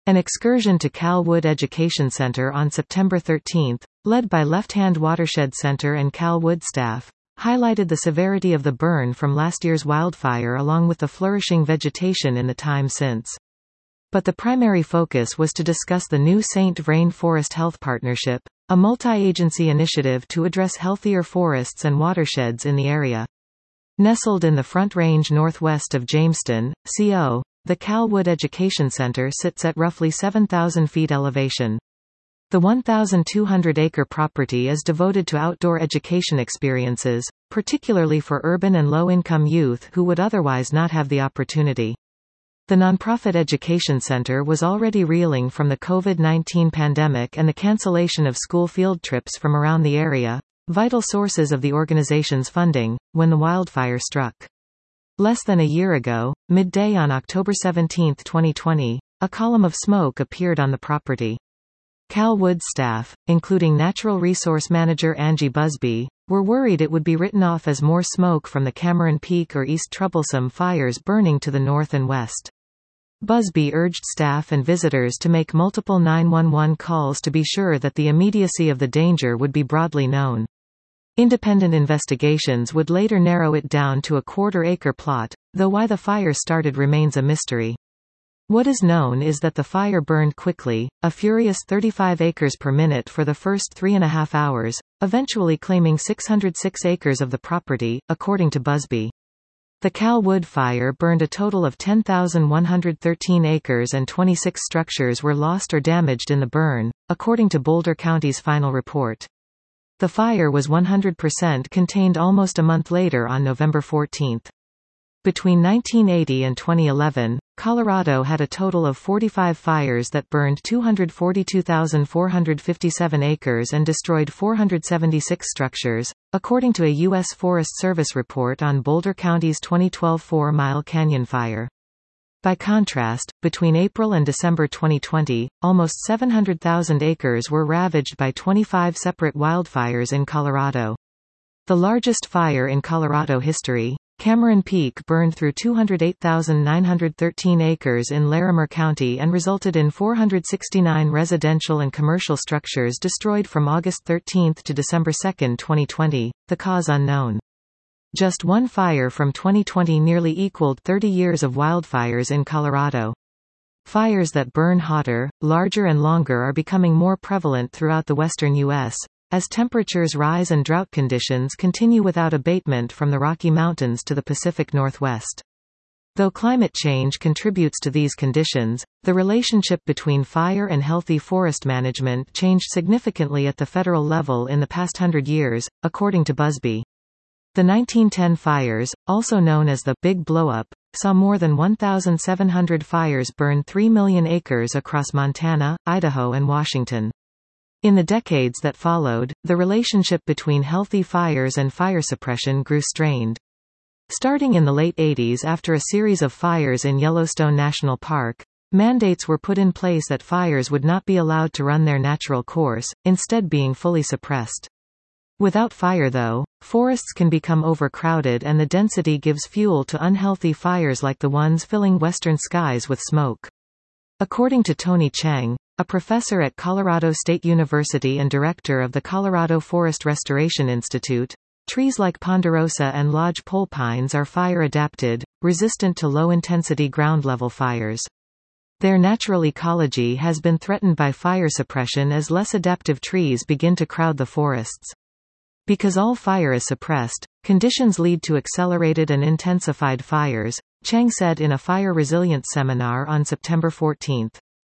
An excursion to Cal Wood Education Center on September 13, led by Left Hand Watershed Center and Cal Wood staff, highlighted the severity of the burn from last year's wildfire along with the flourishing vegetation in the time since. But the primary focus was to discuss the new St. Vrain Forest Health Partnership, a multi-agency initiative to address healthier forests and watersheds in the area. Nestled in the Front Range northwest of Jamestown, CO, the Cal Wood Education Center sits at roughly 7,000 feet elevation. The 1,200-acre property is devoted to outdoor education experiences, particularly for urban and low-income youth who would otherwise not have the opportunity. The nonprofit education center was already reeling from the COVID-19 pandemic and the cancellation of school field trips from around the area, vital sources of the organization's funding, when the wildfire struck. Less than a year ago, midday on October 17, 2020, a column of smoke appeared on the property. Cal Wood staff, including Natural Resource Manager Angie Busby, were worried it would be written off as more smoke from the Cameron Peak or East Troublesome fires burning to the north and west. Busby urged staff and visitors to make multiple 911 calls to be sure that the immediacy of the danger would be broadly known. Independent investigations would later narrow it down to a quarter-acre plot, though why the fire started remains a mystery. What is known is that the fire burned quickly, a furious 35 acres per minute for the first 3.5 hours, eventually claiming 606 acres of the property, according to Busby. The Cal Wood fire burned a total of 10,113 acres and 26 structures were lost or damaged in the burn, according to Boulder County's final report. The fire was 100% contained almost a month later on November 14. Between 1980 and 2011, Colorado had a total of 45 fires that burned 242,457 acres and destroyed 476 structures, according to a U.S. Forest Service report on Boulder County's 2012 Four Mile Canyon fire. By contrast, between April and December 2020, almost 700,000 acres were ravaged by 25 separate wildfires in Colorado. The largest fire in Colorado history, Cameron Peak, burned through 208,913 acres in Larimer County and resulted in 469 residential and commercial structures destroyed from August 13 to December 2, 2020, the cause unknown. Just one fire from 2020 nearly equaled 30 years of wildfires in Colorado. Fires that burn hotter, larger and longer are becoming more prevalent throughout the western U.S., as temperatures rise and drought conditions continue without abatement from the Rocky Mountains to the Pacific Northwest. Though climate change contributes to these conditions, the relationship between fire and healthy forest management changed significantly at the federal level in the past 100 years, according to Busby. The 1910 fires, also known as the Big Blowup, saw more than 1,700 fires burn 3 million acres across Montana, Idaho and Washington. In the decades that followed, the relationship between healthy fires and fire suppression grew strained. Starting in the late 80s after a series of fires in Yellowstone National Park, mandates were put in place that fires would not be allowed to run their natural course, instead being fully suppressed. Without fire though, forests can become overcrowded and the density gives fuel to unhealthy fires like the ones filling western skies with smoke. According to Tony Cheng, a professor at Colorado State University and director of the Colorado Forest Restoration Institute, trees like ponderosa and lodgepole pines are fire-adapted, resistant to low-intensity ground-level fires. Their natural ecology has been threatened by fire suppression as less adaptive trees begin to crowd the forests. Because all fire is suppressed, conditions lead to accelerated and intensified fires, Cheng said in a fire resilience seminar on September 14.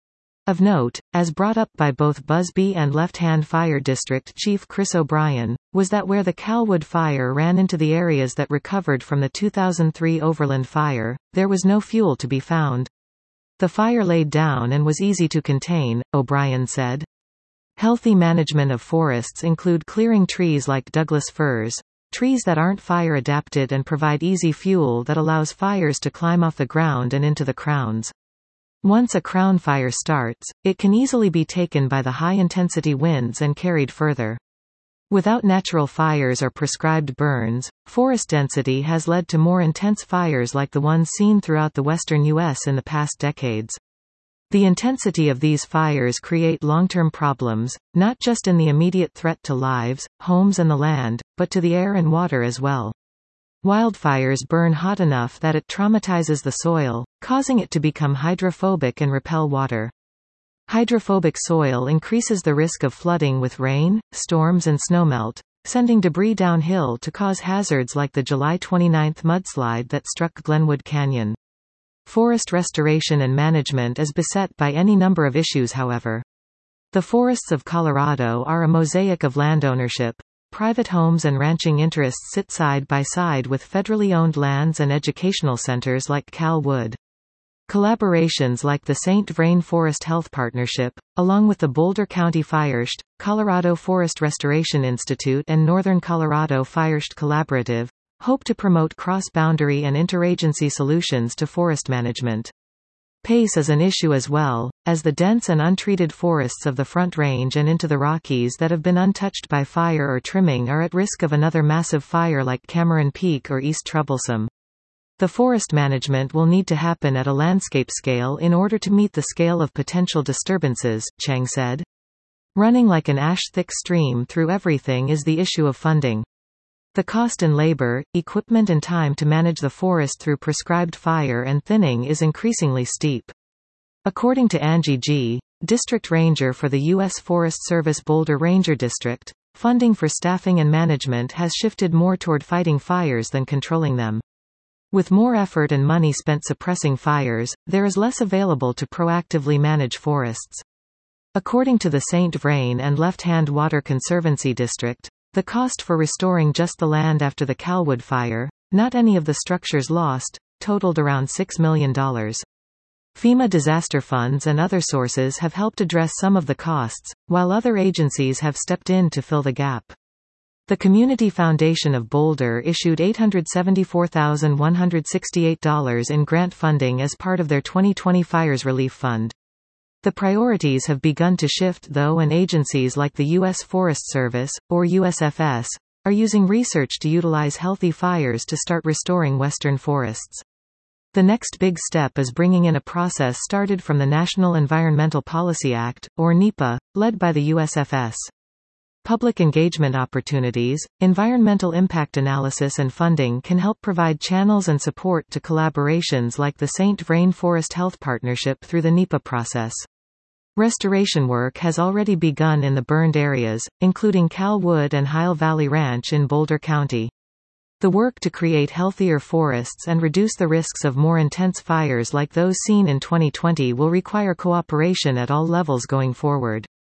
Of note, as brought up by both Busby and Left Hand Fire District Chief Chris O'Brien, was that where the Cal Wood fire ran into the areas that recovered from the 2003 Overland fire, there was no fuel to be found. The fire laid down and was easy to contain, O'Brien said. Healthy management of forests include clearing trees like Douglas firs, trees that aren't fire adapted and provide easy fuel that allows fires to climb off the ground and into the crowns. Once a crown fire starts, it can easily be taken by the high-intensity winds and carried further. Without natural fires or prescribed burns, forest density has led to more intense fires like the ones seen throughout the western U.S. in the past decades. The intensity of these fires create long-term problems, not just in the immediate threat to lives, homes and the land, but to the air and water as well. Wildfires burn hot enough that it traumatizes the soil, causing it to become hydrophobic and repel water. Hydrophobic soil increases the risk of flooding with rain, storms and snowmelt, sending debris downhill to cause hazards like the July 29 mudslide that struck Glenwood Canyon. Forest restoration and management is beset by any number of issues, however. The forests of Colorado are a mosaic of land ownership. Private homes and ranching interests sit side by side with federally owned lands and educational centers like Cal Wood. Collaborations like the St. Vrain Forest Health Partnership, along with the Boulder County FIRST, Colorado Forest Restoration Institute and Northern Colorado FIRST Collaborative, hope to promote cross-boundary and interagency solutions to forest management. Pace is an issue as well, as the dense and untreated forests of the Front Range and into the Rockies that have been untouched by fire or trimming are at risk of another massive fire like Cameron Peak or East Troublesome. The forest management will need to happen at a landscape scale in order to meet the scale of potential disturbances, Chang said. Running like an ash-thick stream through everything is the issue of funding. The cost in labor, equipment and time to manage the forest through prescribed fire and thinning is increasingly steep. According to Angie G., District Ranger for the U.S. Forest Service Boulder Ranger District, funding for staffing and management has shifted more toward fighting fires than controlling them. With more effort and money spent suppressing fires, there is less available to proactively manage forests. According to the St. Vrain and Left Hand Water Conservancy District, the cost for restoring just the land after the Calwood fire, not any of the structures lost, totaled around $6 million. FEMA disaster funds and other sources have helped address some of the costs, while other agencies have stepped in to fill the gap. The Community Foundation of Boulder issued $874,168 in grant funding as part of their 2020 Fires Relief Fund. The priorities have begun to shift though, and agencies like the U.S. Forest Service, or USFS, are using research to utilize healthy fires to start restoring western forests. The next big step is bringing in a process started from the National Environmental Policy Act, or NEPA, led by the USFS. Public engagement opportunities, environmental impact analysis and funding can help provide channels and support to collaborations like the St. Vrain Forest Health Partnership through the NEPA process. Restoration work has already begun in the burned areas, including Cal Wood and Heil Valley Ranch in Boulder County. The work to create healthier forests and reduce the risks of more intense fires like those seen in 2020 will require cooperation at all levels going forward.